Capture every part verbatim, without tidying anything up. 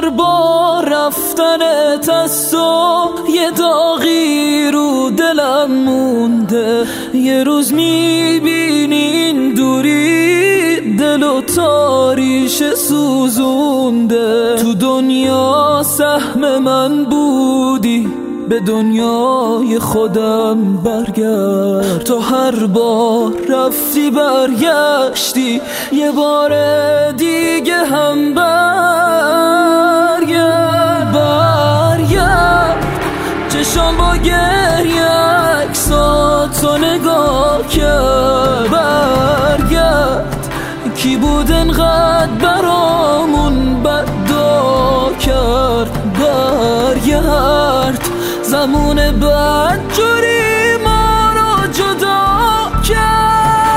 هر بار رفتنت از تو یه داغی رو دلم مونده. یه روز میبینی این دوری دل و تاریش سوزونده. تو دنیا سهم من بودی، به دنیای خودم برگرد. تو هر بار رفتی برگشتی، یه بار دیگه هم برگرد. برگرد چشام با گریه عکساتو نگاه کرد. برگرد کی بود انقدر برامون بدا کرد. برگرد زمان بد جوری ما رو جدا کرد.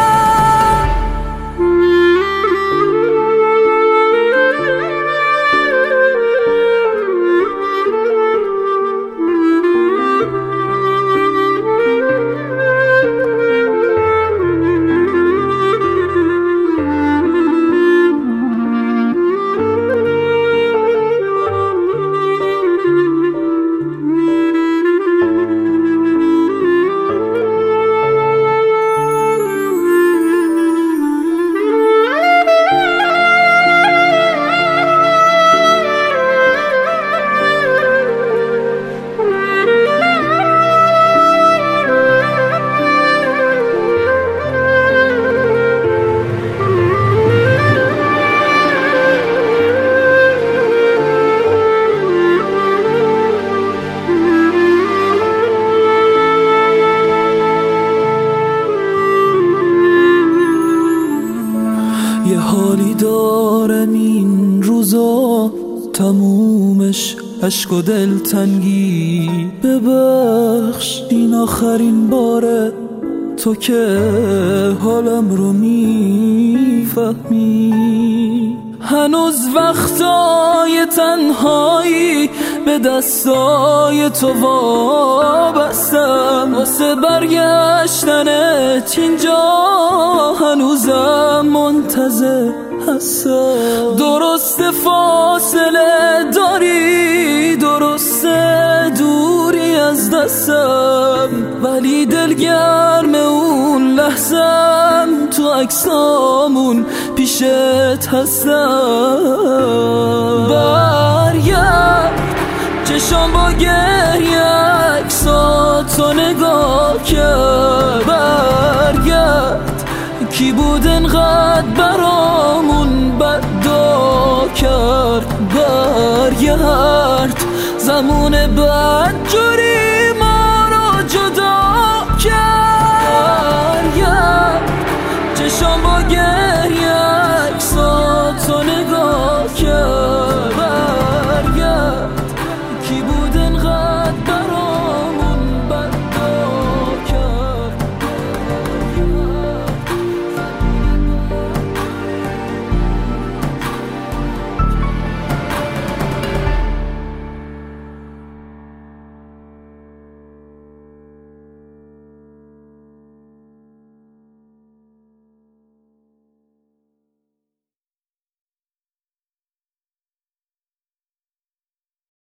یه حالی دارم این روزا تمومش عشق و دلتنگی. ببخش این آخرین باره، تو که حالم رو میفهمی. هنوز وقتای تنهایی به دستای تو وابستم. واسه برگشتنت اینجا هنوزم منتظر هستم. درست فاصله داری، درست دوری از دستم، ولی دلگرم اون لحظم تو عکسامون پیشت هستم. برگرد چشام با گریه عکساتو نگاه کرد. برگرد کی بود انقدر برامون بدا کرد. برگرد زمان بد